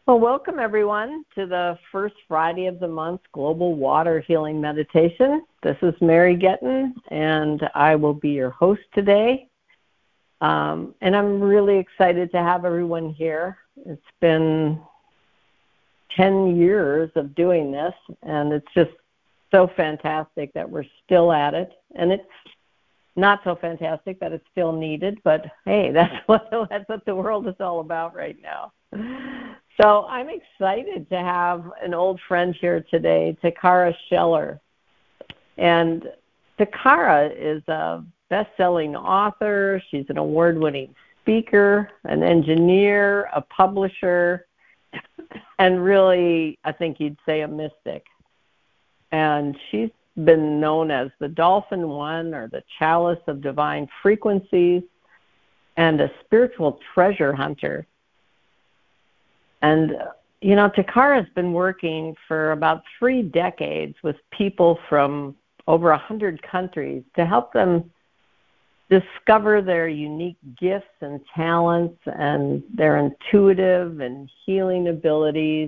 Well, welcome everyone to the first Friday of the month Global Water Healing Meditation. This is Mary Getton, and I will be your host today. And I'm really excited to have everyone here. It's been 10 years of doing this, and it's just so fantastic that we're still at it. And it's not so fantastic that it's still needed, but hey, that's what the world is all about right now. So I'm excited to have an old friend here today, Takara Scheller. And Takara is a best-selling author. She's an award-winning speaker, an engineer, a publisher, and really, I think you'd say a mystic. And she's been known as the Dolphin One or the Chalice of Divine Frequencies and a spiritual treasure hunter. And, Takara's been working for about 3 decades with people from over 100 countries to help them discover their unique gifts and talents and their intuitive and healing abilities.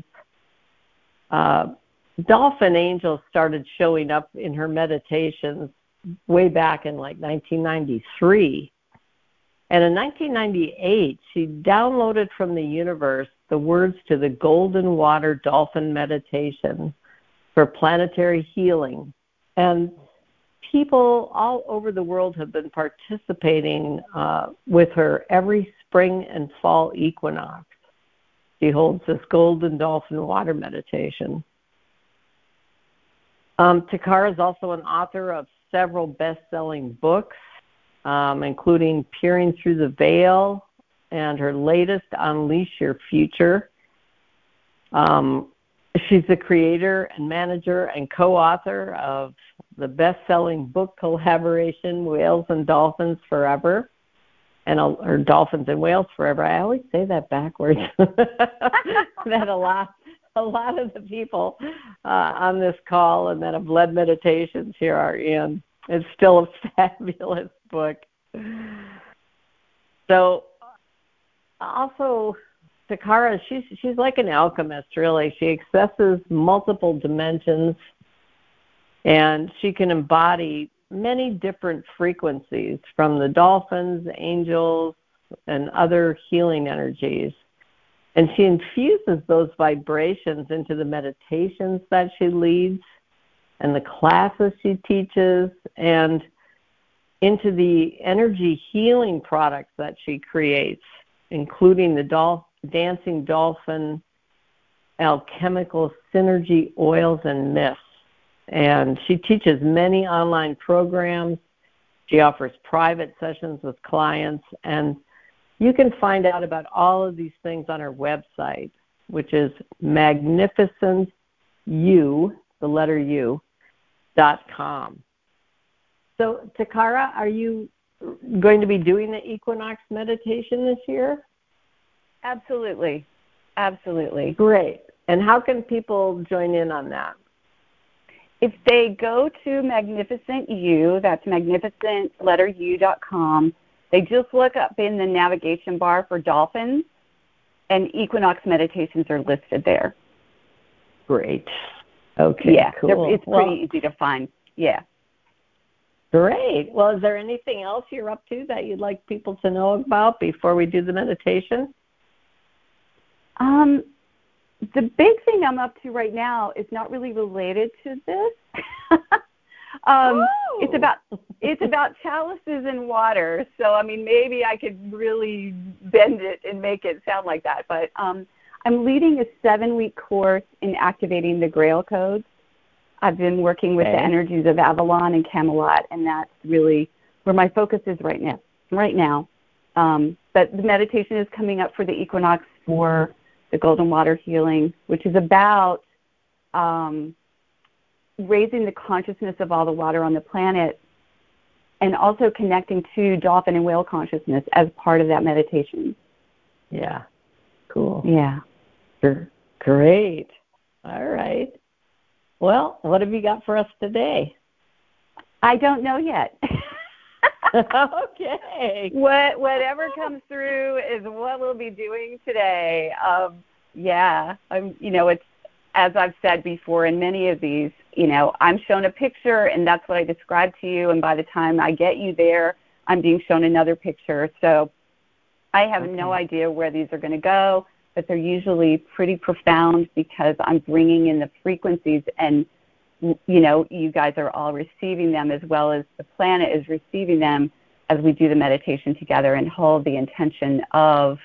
Dolphin angels started showing up in her meditations way back in 1993. And in 1998, she downloaded from the universe the words to the Golden Water Dolphin Meditation for planetary healing. And people all over the world have been participating with her every spring and fall equinox. She holds this Golden Dolphin Water Meditation. Takara is also an author of several best-selling books, including Peering Through the Veil and her latest, Unleash Your Future. She's the creator and manager and co-author of the best-selling book collaboration, Whales and Dolphins Forever, or Dolphins and Whales Forever. I always say that backwards. That a lot of the people on this call and that have led meditations here are in. It's still a fabulous book. So, also, Takara, she's like an alchemist, really. She accesses multiple dimensions, and she can embody many different frequencies from the dolphins, angels, and other healing energies. And she infuses those vibrations into the meditations that she leads and the classes she teaches and into the energy healing products that she creates, including the Dancing Dolphin Alchemical Synergy Oils and Mists. And she teaches many online programs. She offers private sessions with clients, and you can find out about all of these things on her website, which is magnificentu, the letter U.com. So, Takara, are you going to be doing the equinox meditation this year? Absolutely. Great. And how can people join in on that? If they go to Magnificent U, that's magnificent.com, they just look up in the navigation bar for dolphins, and equinox meditations are listed there. Great. Okay, yeah, cool. It's pretty easy to find. Yeah. Great. Well, is there anything else you're up to that you'd like people to know about before we do the meditation? The big thing I'm up to right now is not really related to this. It's about chalices and water. So, maybe I could really bend it and make it sound like that. But I'm leading a 7-week course in activating the Grail codes. I've been working with the energies of Avalon and Camelot, and that's really where my focus is right now. But the meditation is coming up for the equinox for the Golden Water Healing, which is about raising the consciousness of all the water on the planet and also connecting to dolphin and whale consciousness as part of that meditation. Yeah. Cool. Yeah. Sure. Great. All right. Well, what have you got for us today? I don't know yet. Okay. Whatever comes through is what we'll be doing today. Yeah. It's, as I've said before in many of these, I'm shown a picture and that's what I describe to you. And by the time I get you there, I'm being shown another picture. So I have no idea where these are going to go, but they're usually pretty profound because I'm bringing in the frequencies and, you guys are all receiving them as well as the planet is receiving them as we do the meditation together and hold the intention of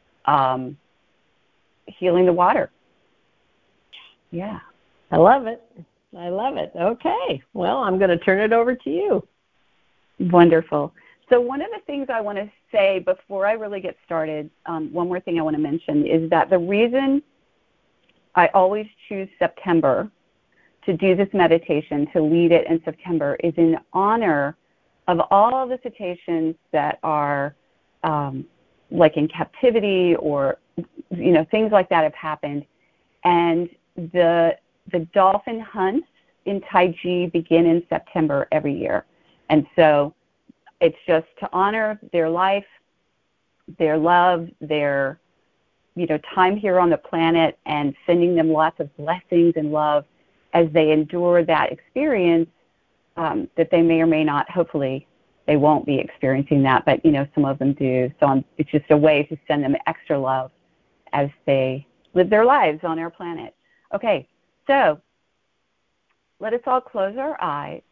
healing the water. Yeah. I love it. Okay. Well, I'm going to turn it over to you. Wonderful. So one of the things I want to say before I really get started, one more thing I want to mention is that the reason I always choose September to do this meditation, to lead it in September, is in honor of all the cetaceans that are like in captivity or, things like that have happened. And the dolphin hunts in Taiji begin in September every year. And so it's just to honor their life, their love, their, time here on the planet and sending them lots of blessings and love as they endure that experience that they may or may not, hopefully they won't be experiencing that, but, some of them do. So it's just a way to send them extra love as they live their lives on our planet. Okay, so let us all close our eyes.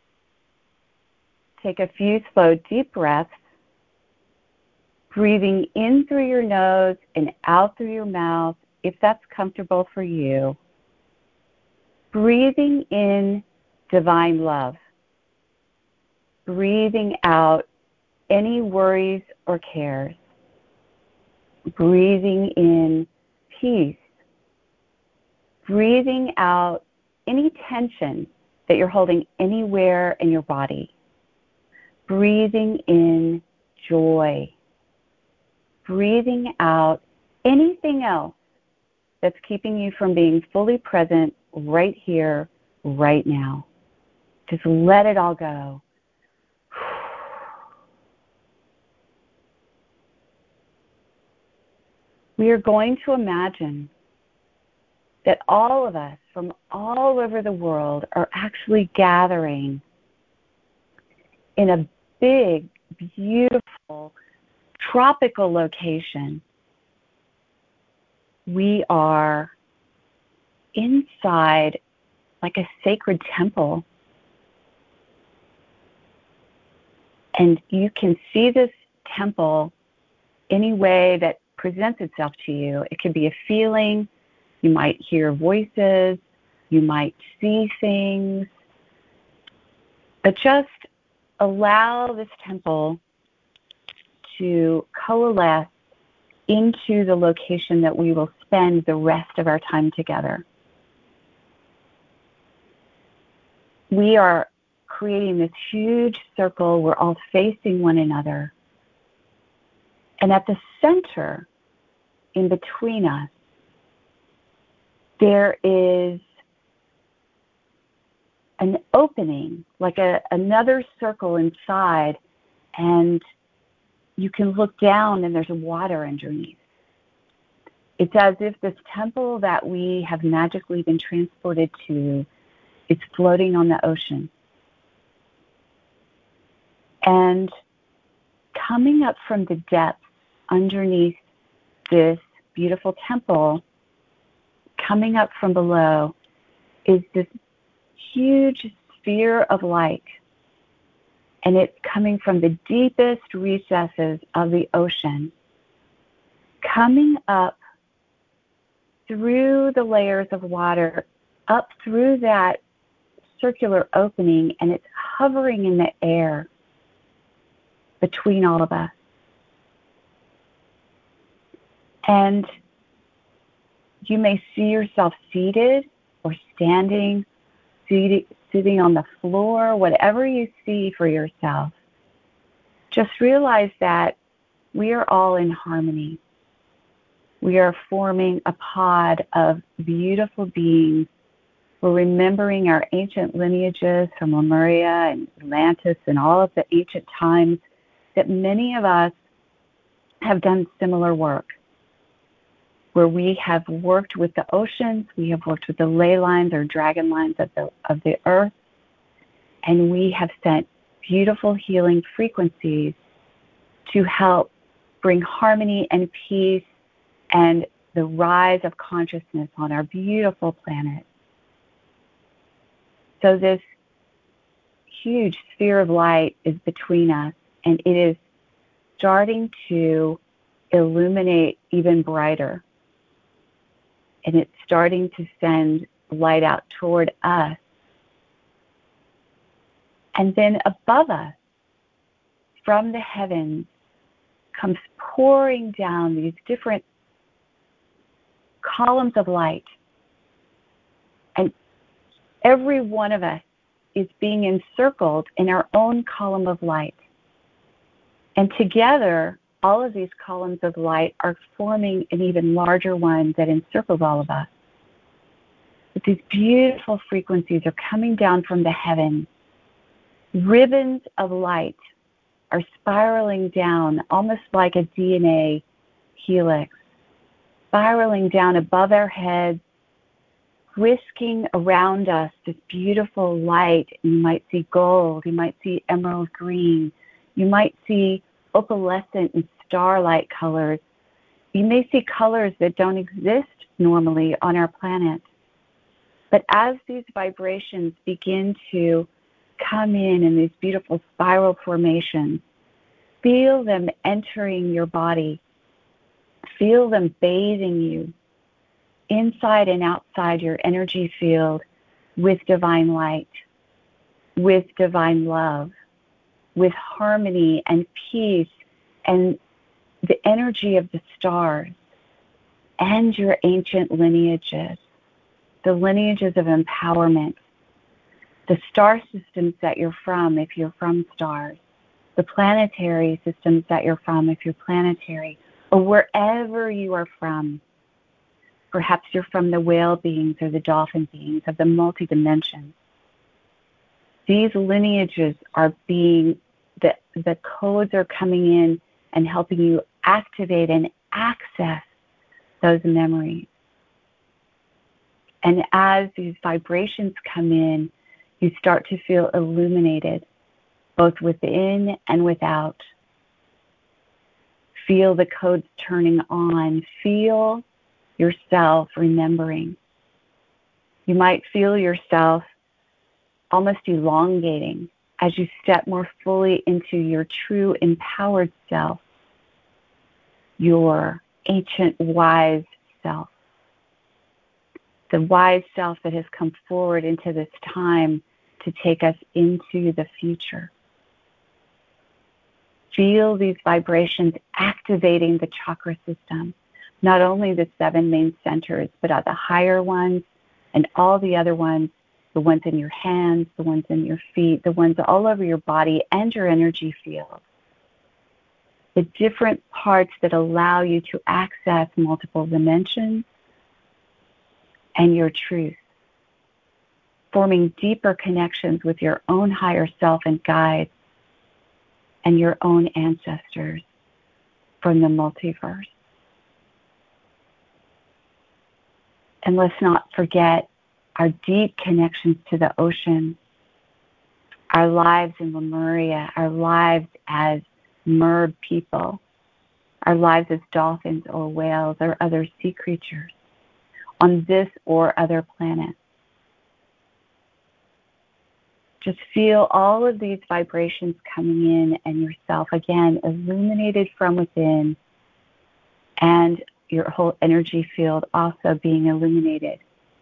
Take a few slow, deep breaths, breathing in through your nose and out through your mouth, if that's comfortable for you. Breathing in divine love. Breathing out any worries or cares. Breathing in peace. Breathing out any tension that you're holding anywhere in your body. Breathing in joy. Breathing out anything else that's keeping you from being fully present right here, right now. Just let it all go. We are going to imagine that all of us from all over the world are actually gathering in a big, beautiful, tropical location. We are inside like a sacred temple. And you can see this temple any way that presents itself to you. It could be a feeling. You might hear voices. You might see things. But just allow this temple to coalesce into the location that we will spend the rest of our time together. We are creating this huge circle. We're all facing one another. And at the center, in between us, there is an opening, like another circle inside, and you can look down and there's water underneath. It's as if this temple that we have magically been transported to is floating on the ocean. And coming up from the depths underneath this beautiful temple, coming up from below, is this huge sphere of light. And it's coming from the deepest recesses of the ocean, coming up through the layers of water, up through that circular opening, and it's hovering in the air between all of us. And you may see yourself seated or standing, sitting on the floor, whatever you see for yourself. Just realize that we are all in harmony. We are forming a pod of beautiful beings. We're remembering our ancient lineages from Lemuria and Atlantis and all of the ancient times that many of us have done similar work. where we have worked with the oceans, we have worked with the ley lines or dragon lines of the earth, and we have sent beautiful healing frequencies to help bring harmony and peace and the rise of consciousness on our beautiful planet. So this huge sphere of light is between us, and it is starting to illuminate even brighter. And it's starting to send light out toward us. And then above us, from the heavens, comes pouring down these different columns of light. And every one of us is being encircled in our own column of light. And together, all of these columns of light are forming an even larger one that encircles all of us. But these beautiful frequencies are coming down from the heavens. Ribbons of light are spiraling down, almost like a DNA helix, spiraling down above our heads, whisking around us this beautiful light. You might see gold, you might see emerald green, you might see opalescent and starlight colors. You may see colors that don't exist normally on our planet. But as these vibrations begin to come in these beautiful spiral formations, feel them entering your body. Feel them bathing you inside and outside your energy field with divine light, with divine love, with harmony and peace and the energy of the stars and your ancient lineages, the lineages of empowerment, the star systems that you're from if you're from stars, the planetary systems that you're from if you're planetary, or wherever you are from. Perhaps you're from the whale beings or the dolphin beings of the multi-dimensions. These lineages are being, the codes are coming in and helping you activate and access those memories. And as these vibrations come in, you start to feel illuminated, both within and without. Feel the codes turning on. Feel yourself remembering. You might feel yourself almost elongating as you step more fully into your true empowered self, your ancient wise self, the wise self that has come forward into this time to take us into the future. Feel these vibrations activating the chakra system, not only the 7 main centers, but the higher ones and all the other ones, the ones in your hands, the ones in your feet, the ones all over your body and your energy field. The different parts that allow you to access multiple dimensions and your truth, forming deeper connections with your own higher self and guides and your own ancestors from the multiverse. And let's not forget our deep connections to the ocean, our lives in Lemuria, our lives as mer people, our lives as dolphins or whales or other sea creatures on this or other planets. Just feel all of these vibrations coming in and yourself, again, illuminated from within, and your whole energy field also being illuminated.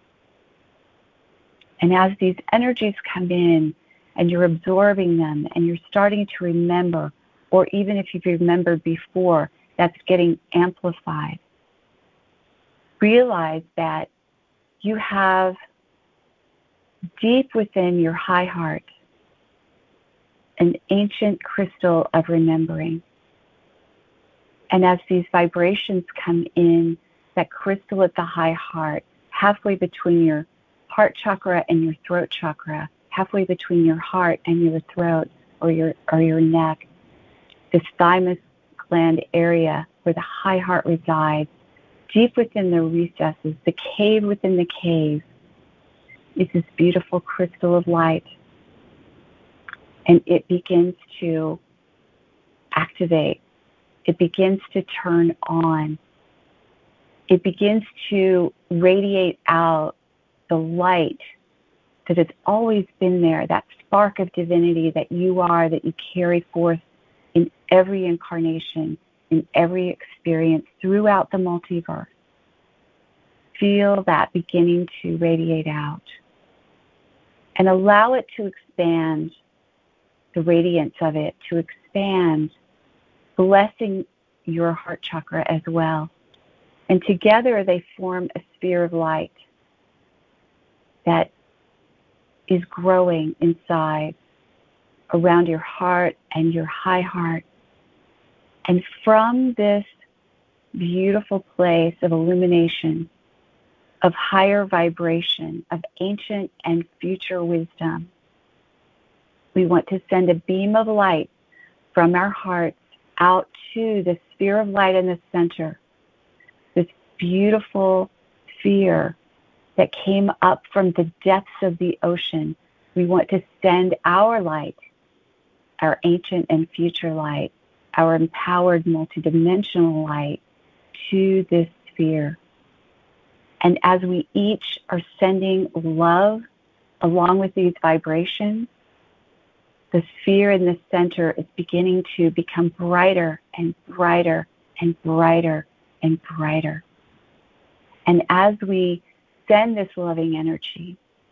And as these energies come in and you're absorbing them and you're starting to remember, or even if you've remembered before, that's getting amplified. Realize that you have deep within your high heart an ancient crystal of remembering. And as these vibrations come in, that crystal at the high heart, halfway between your heart chakra and your throat chakra, halfway between your heart and your throat or your neck, this thymus gland area where the high heart resides, deep within the recesses, the cave within the cave, is this beautiful crystal of light. And it begins to activate. It begins to turn on. It begins to radiate out the light that has always been there, that spark of divinity that you are, that you carry forth in every incarnation, in every experience throughout the multiverse. Feel that beginning to radiate out. And allow it to expand, the radiance of it to expand, blessing your heart chakra as well. And together they form a sphere of light that is growing inside, around your heart and your high heart. And from this beautiful place of illumination, of higher vibration, of ancient and future wisdom, we want to send a beam of light from our hearts out to the sphere of light in the center, this beautiful sphere that came up from the depths of the ocean. We want to send our light, our ancient and future light, our empowered multidimensional light to this sphere. And as we each are sending love along with these vibrations, the sphere in the center is beginning to become brighter and brighter and brighter and brighter. And as we send this loving energy,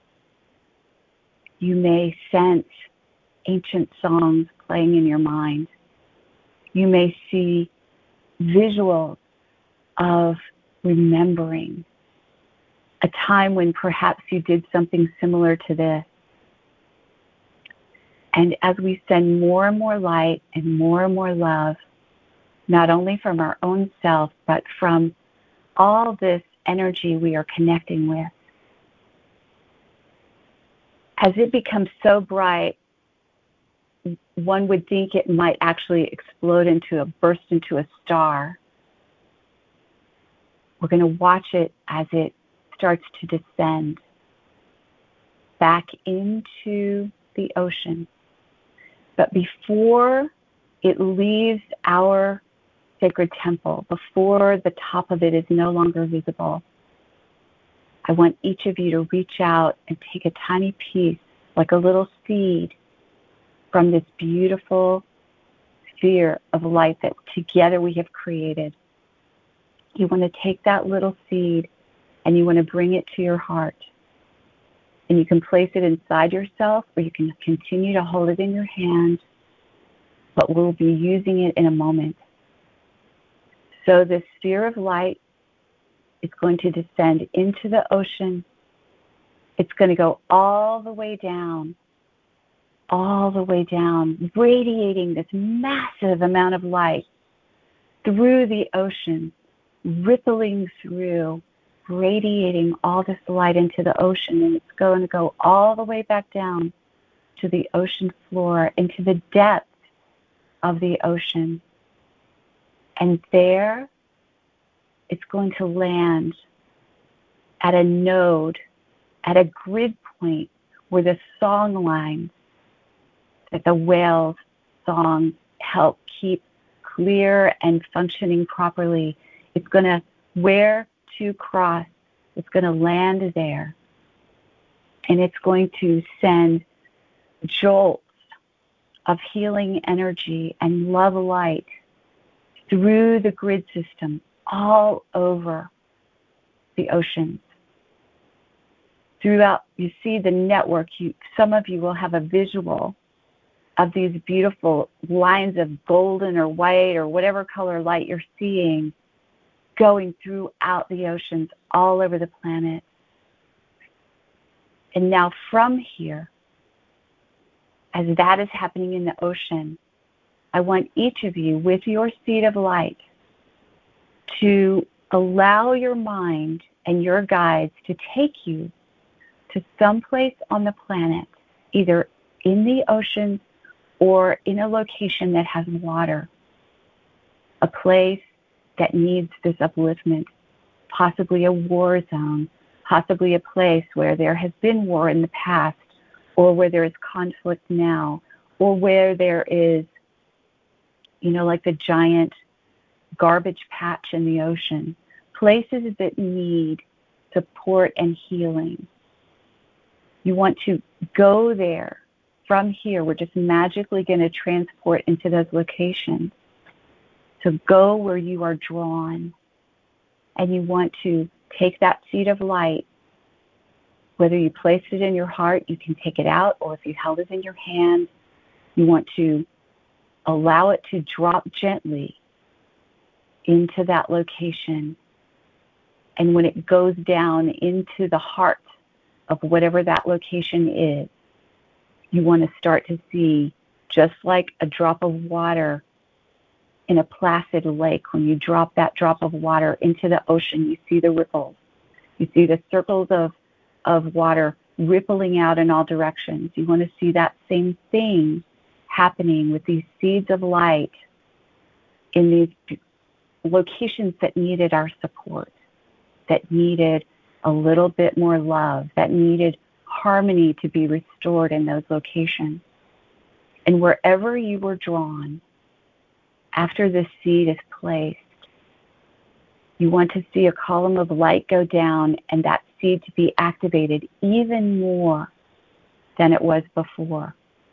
you may sense ancient songs playing in your mind. You may see visuals of remembering a time when perhaps you did something similar to this. And as we send more and more light and more love, not only from our own self, but from all this energy we are connecting with, as it becomes so bright, one would think it might actually burst into a star. We're going to watch it as it starts to descend back into the ocean. But before it leaves our sacred temple, before the top of it is no longer visible, I want each of you to reach out and take a tiny piece, like a little seed, from this beautiful sphere of light that together we have created. You want to take that little seed and you want to bring it to your heart. And you can place it inside yourself, or you can continue to hold it in your hand, but we'll be using it in a moment. So this sphere of light is going to descend into the ocean. It's going to go all the way down, radiating this massive amount of light through the ocean, rippling through, radiating all this light into the ocean. And it's going to go all the way back down to the ocean floor, into the depths of the ocean. And there, it's going to land at a node, at a grid point where the song lines that the whale's songs help keep clear and functioning properly. It's going to, where to cross, it's going to land there. And it's going to send jolts of healing energy and love light through the grid system all over the oceans. Throughout, you see the network, some of you will have a visual of these beautiful lines of golden or white or whatever color light you're seeing going throughout the oceans all over the planet. And now from here, as that is happening in the ocean, I want each of you, with your seed of light, to allow your mind and your guides to take you to some place on the planet, either in the ocean or in a location that has water, a place that needs this upliftment, possibly a war zone, possibly a place where there has been war in the past, or where there is conflict now, or where there is, like the giant garbage patch in the ocean, places that need support and healing. You want to go there. From here, we're just magically going to transport into those locations. So go where you are drawn, and you want to take that seed of light. Whether you placed it in your heart, you can take it out, or if you held it in your hand, you want to allow it to drop gently into that location. And when it goes down into the heart of whatever that location is, you want to start to see, just like a drop of water in a placid lake, when you drop that drop of water into the ocean, you see the ripples. You see the circles of water rippling out in all directions. You want to see that same thing happening with these seeds of light in these locations that needed our support, that needed a little bit more love, that needed harmony to be restored in those locations. And wherever you were drawn, after the seed is placed, you want to see a column of light go down and that seed to be activated even more than it was before.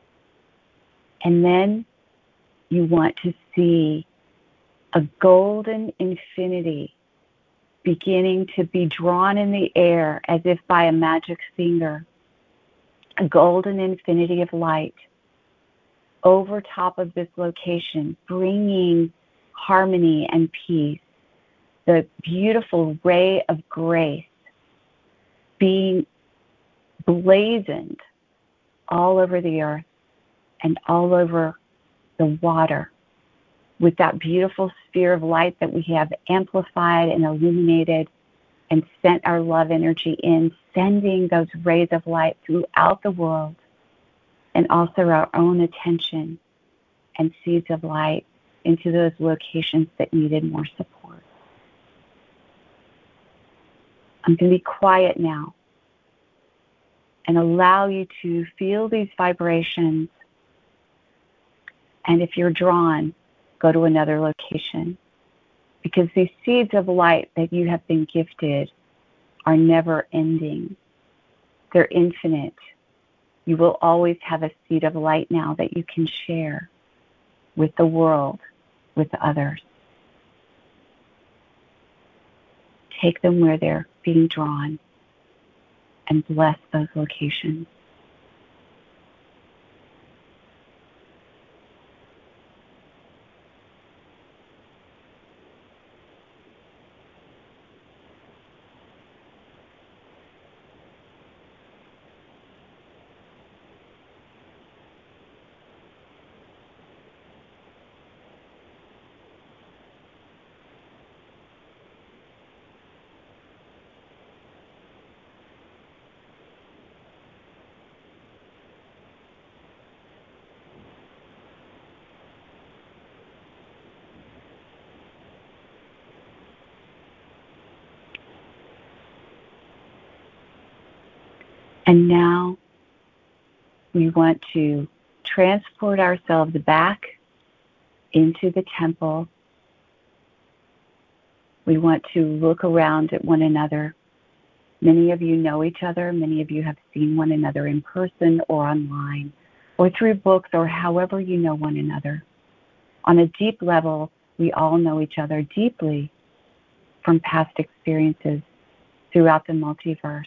And then you want to see a golden infinity beginning to be drawn in the air as if by a magic finger, a golden infinity of light over top of this location, bringing harmony and peace, the beautiful ray of grace being blazoned all over the earth and all over the water with that beautiful sphere of light that we have amplified and illuminated and sent our love energy in, sending those rays of light throughout the world, and also our own attention and seeds of light into those locations that needed more support. I'm going to be quiet now and allow you to feel these vibrations. And if you're drawn, go to another location. Because these seeds of light that you have been gifted are never ending. They're infinite. You will always have a seed of light now that you can share with the world, with others. Take them where they're being drawn and bless those locations. And now we want to transport ourselves back into the temple. We want to look around at one another. Many of you know each other. Many of you have seen one another in person or online or through books or however you know one another. On a deep level, we all know each other deeply from past experiences throughout the multiverse.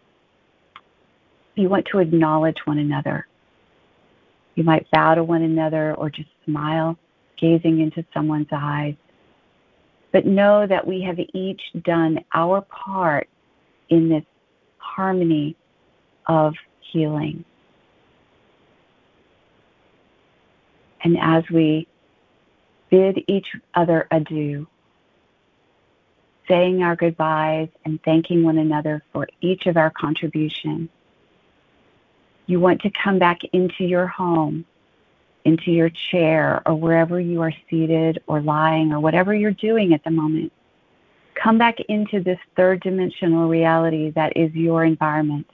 You want to acknowledge one another. You might bow to one another or just smile, gazing into someone's eyes. But know that we have each done our part in this harmony of healing. And as we bid each other adieu, saying our goodbyes and thanking one another for each of our contributions, you want to come back into your home, into your chair, or wherever you are seated or lying or whatever you're doing at the moment. come back into this third dimensional reality that is your environment.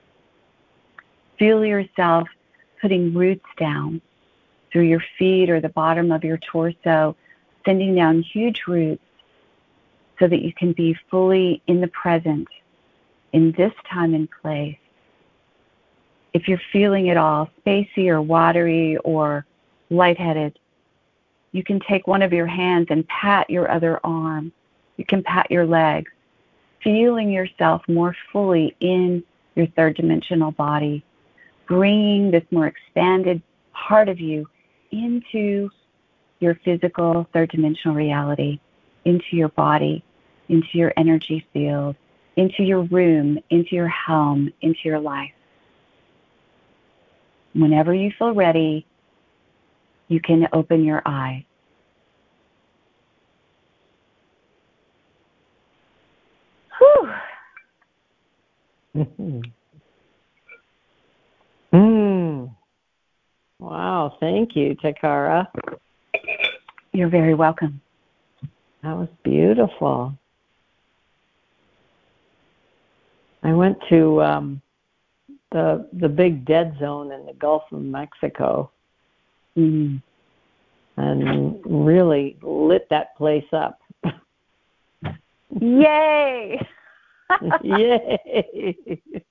Feel yourself putting roots down through your feet or the bottom of your torso, sending down huge roots so that you can be fully in the present, in this time and place. If you're feeling it all spacey or watery or lightheaded, you can take one of your hands and pat your other arm. You can pat your legs, feeling yourself more fully in your third dimensional body, bringing this more expanded part of you into your physical third dimensional reality, into your body, into your energy field, into your room, into your home, into your life. Whenever you feel ready, you can open your eyes. Wow, thank you, Takara. You're very welcome. That was beautiful. I went to the big dead zone in the Gulf of Mexico and really lit that place up. Yay! Yay!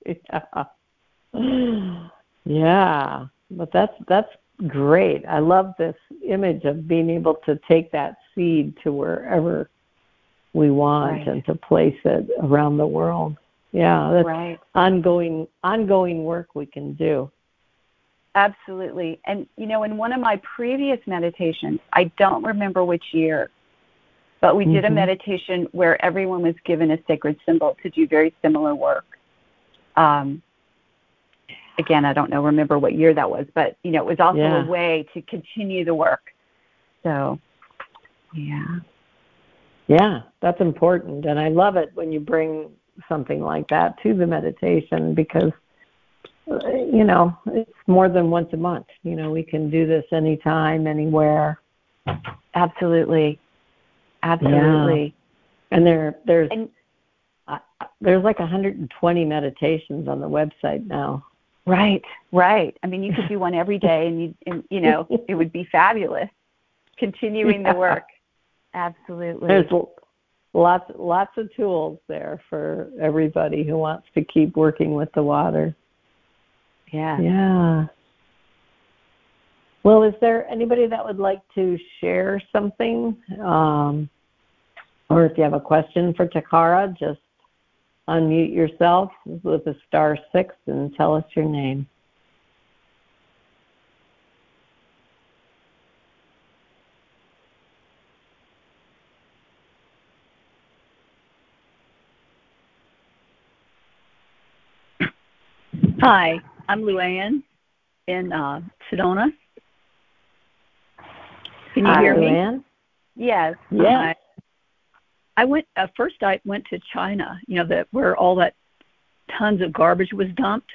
Yeah, but that's great. I love this image of being able to take that seed to wherever we want and to place it around the world. Yeah, that's ongoing work we can do. Absolutely. And, in one of my previous meditations, I don't remember which year, but we did a meditation where everyone was given a sacred symbol to do very similar work. Again, I don't remember what year that was, but, it was also a way to continue the work. So, yeah. Yeah, that's important. And I love it when you bring something like that to the meditation because, it's more than once a month. We can do this anytime, anywhere. Absolutely. Absolutely. Yeah. And there's like 120 meditations on the website now. Right. I mean, you could do one every day and it would be fabulous. Continuing the work. Absolutely. There's lots of tools there for everybody who wants to keep working with the water. Yeah. Well, is there anybody that would like to share something? Or if you have a question for Takara, just unmute yourself with a *6 and tell us your name. Hi, I'm Luann in Sedona. Can you hear me? Luann? Yes. Yes. I went first. I went to China. Where all that tons of garbage was dumped.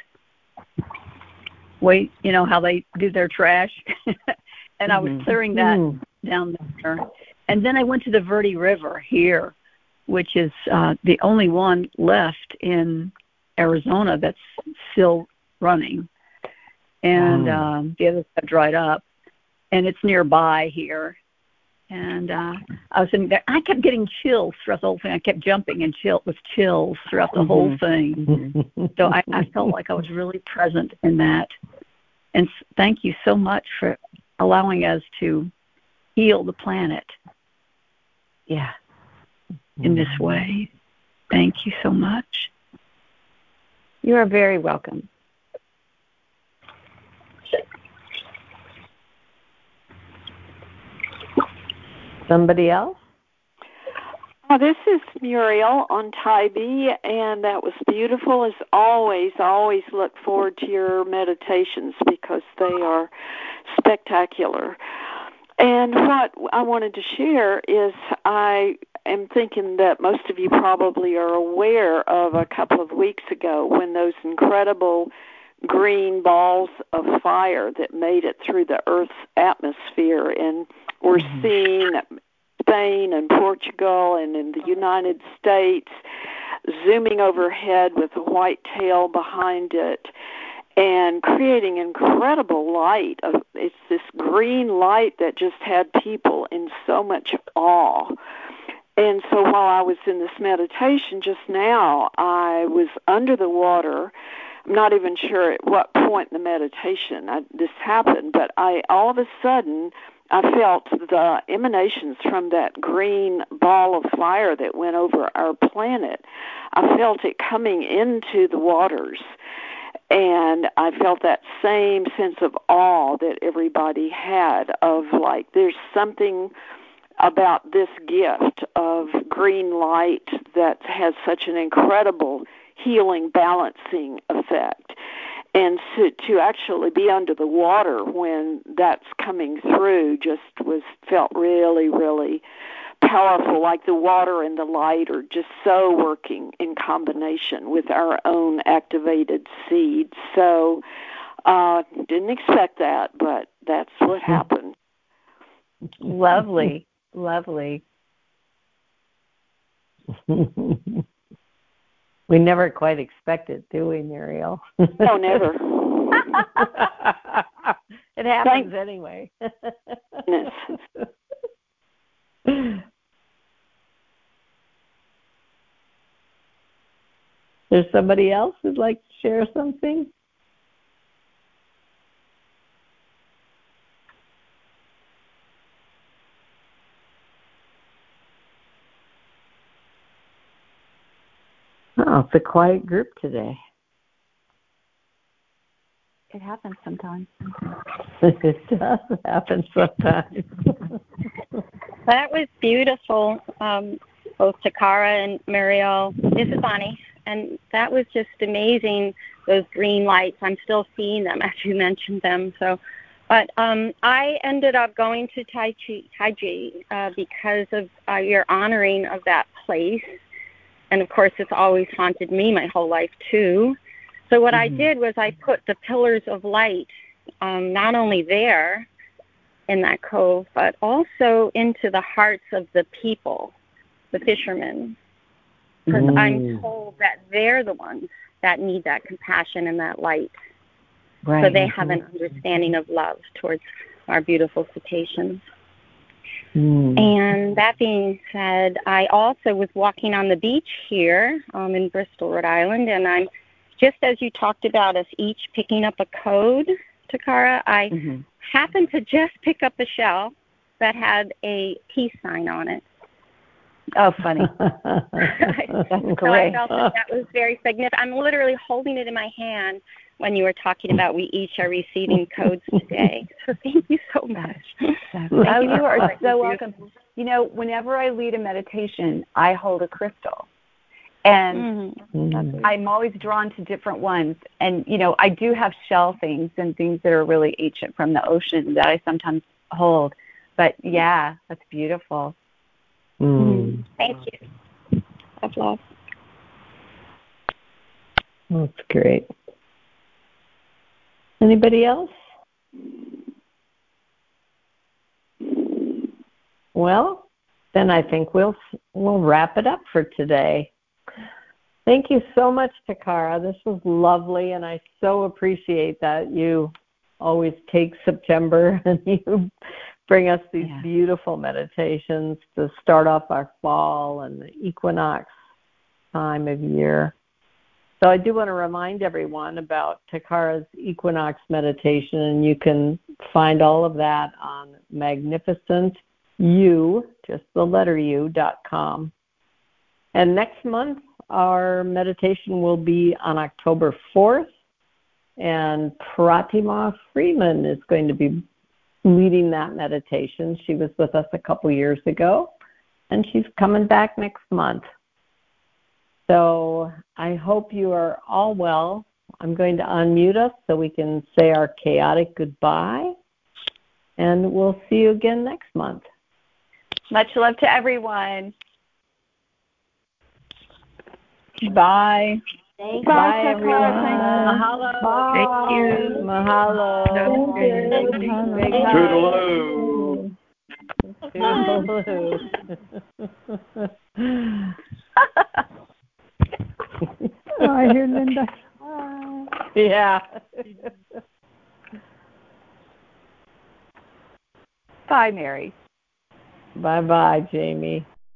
How they do their trash, and I was clearing that down there. And then I went to the Verde River here, which is the only one left in Arizona that's still running, and the others have dried up, and it's nearby here. And I was sitting there. I kept getting chills throughout the whole thing. I kept jumping and with chills throughout the whole thing. So I felt like I was really present in that. And thank you so much for allowing us to heal the planet. Yeah. In this way. Thank you so much. You are very welcome. Somebody else? This is Muriel on Tybee, and that was beautiful. As always look forward to your meditations because they are spectacular. And what I wanted to share is I am thinking that most of you probably are aware of a couple of weeks ago when those incredible green balls of fire that made it through the Earth's atmosphere, and we're seeing Spain and Portugal and in the United States, zooming overhead with a white tail behind it and creating incredible light. It's this green light that just had people in so much awe. And so while I was in this meditation just now, I was under the water. I'm not even sure at what point in the meditation this happened, but all of a sudden I felt the emanations from that green ball of fire that went over our planet. I felt it coming into the waters, and I felt that same sense of awe that everybody had of like there's something about this gift of green light that has such an incredible healing, balancing effect. And to actually be under the water when that's coming through just felt really, really powerful, like the water and the light are just so working in combination with our own activated seeds. So didn't expect that, but that's what happened. Lovely. Lovely. We never quite expect it, do we, Muriel? No, never. It happens anyway. There's somebody else who'd like to share something? Oh, it's a quiet group today. It happens sometimes. It does happen sometimes. That was beautiful, both Takara and Muriel. This is Bonnie, and that was just amazing, those green lights. I'm still seeing them as you mentioned them. So, but I ended up going to Taiji because of your honoring of that place. And, of course, it's always haunted me my whole life, too. So what I did was I put the pillars of light not only there in that cove, but also into the hearts of the people, the fishermen, because I'm told that they're the ones that need that compassion and that light. Right. So they have an understanding of love towards our beautiful cetaceans. And that being said, I also was walking on the beach here in Bristol, Rhode Island, and I'm just as you talked about us each picking up a code, Takara, I happened to just pick up a shell that had a peace sign on it. Oh, funny. That's great. So I felt that was very significant. I'm literally holding it in my hand when you were talking about we each are receiving codes today. So thank you so much. You are so welcome. You know, whenever I lead a meditation, I hold a crystal. And I'm always drawn to different ones. And, you know, I do have shell things and things that are really ancient from the ocean that I sometimes hold. But, yeah, that's beautiful. Thank you. That's love. That's great. Anybody else? Well, then I think we'll wrap it up for today. Thank you so much, Takara. This was lovely, and I so appreciate that you always take September and you bring us these beautiful meditations to start off our fall and the equinox time of year. So I do want to remind everyone about Takara's equinox meditation, and you can find all of that on magnificentu, just the letter U.com. And next month, our meditation will be on October 4th, and Pratima Freeman is going to be leading that meditation. She was with us a couple years ago, and she's coming back next month. So I hope you are all well. I'm going to unmute us so we can say our chaotic goodbye, and we'll see you again next month. Much love to everyone. Bye. Thanks. Bye, everyone. Mahalo. Bye. Thank you. Mahalo. Thank you. Big hug. Toodaloo. Toodaloo. Oh, I hear Linda. Yeah. Bye, Mary. Bye-bye, Jamie.